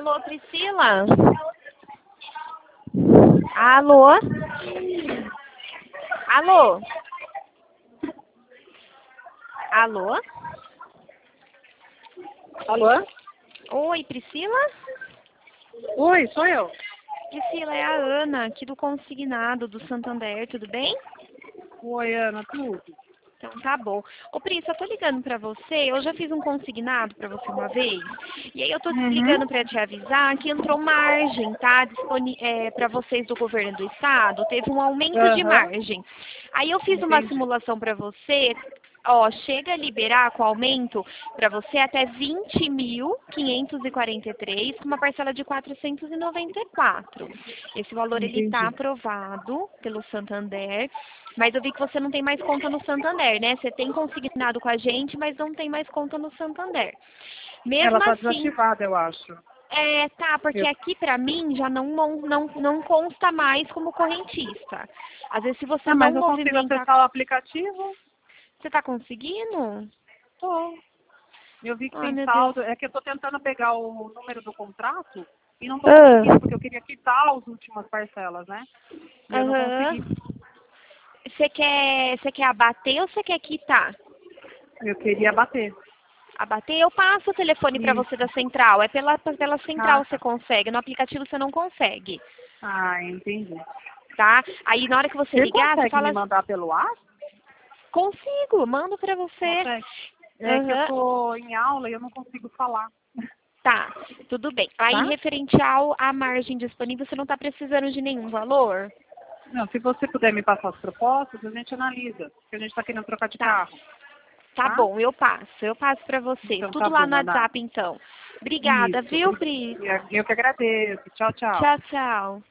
Alô, Priscila? Alô? Alô? Alô? Alô? Oi, Priscila? Oi, sou eu. Priscila, é a Ana, aqui do Consignado do Santander, tudo bem? Oi, Ana, tudo? Então tá bom. Ô, Pris, eu tô ligando pra você, eu já fiz um consignado pra você uma vez, e aí eu tô ligando pra te avisar que entrou margem, tá? Pra vocês do governo do estado, teve um aumento de Aham, margem. Aí eu fiz uma entendi. simulação pra você, ó, chega a liberar com aumento pra você até 20.543, com uma parcela de 494. Esse valor ele tá Entendi. aprovado pelo Santander. Mas eu vi que você não tem mais conta no Santander, né? Você tem consignado com a gente, mas não tem mais conta no Santander. Ela Mesmo tá assim, desativada, eu acho. tá, porque Eu... aqui pra mim já não consta mais como correntista. Às vezes se você Ah, não mas eu consigo movimentar, acessar o aplicativo? você tá conseguindo? Tô. Eu vi que Ai, tem meu Deus. saldo. É que eu tô tentando pegar o número do contrato e não tô Ah, conseguindo, porque eu queria quitar as últimas parcelas, né? E eu não aham. consegui. Você quer abater ou você quer quitar? Eu queria bater. Abater, eu passo o telefone pra você Isso. da central. É pela Ah, central você tá. consegue, no aplicativo você não consegue. Ah, entendi. Tá? Aí na hora que você Você ligar, você consegue me fala, mandar pelo ar? consigo, mando pra você. Consegue? É que eu Aham, tô em aula e eu não consigo falar. tá, tudo bem. Aí Tá? referente à margem disponível, você não tá precisando de nenhum valor? Não, se você puder me passar as propostas, a gente analisa. Porque a gente está querendo trocar de Tá, carro, tá tá? bom, eu passo pra você. Então tá Tudo lá bom, no Ana. WhatsApp então. Obrigada, Isso. viu, Pri? Eu que agradeço. Tchau, tchau. Tchau, tchau.